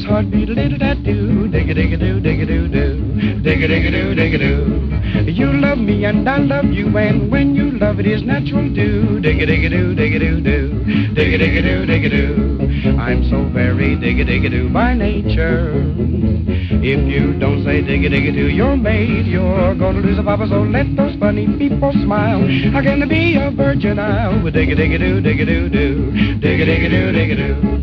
heartbeat, little-da-doo, digga-digga-doo, digga-doo-doo, digga-digga-doo, digga-doo. You love me and I love you, and when you love it is natural do, digga-digga-doo, digga-doo-doo, digga-digga-doo, digga-doo. I'm so very digga-digga-doo by nature. If you don't say digga-digga-doo, you're made, you're gonna lose a papa, so let those funny people smile. How can there be a virgin isle with digga-digga-doo, digga-doo-doo, digga-digga-doo, digga-doo?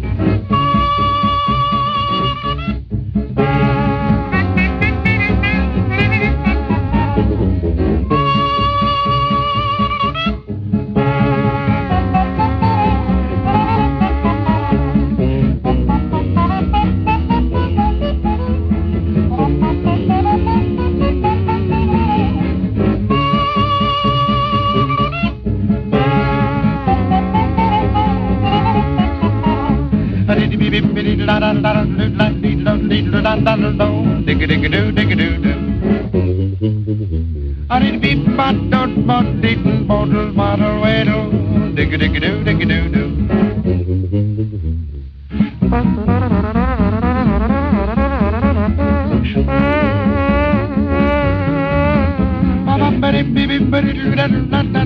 Digga-digga-doo, digga-doo-doo. I did beep bot dot bot didn't bottle bottle waddle. Digga-digga-doo, digga-doo-doo. Ba-ba-ba-dee-bee-bee-ba-dee-doo-da-da-da-da.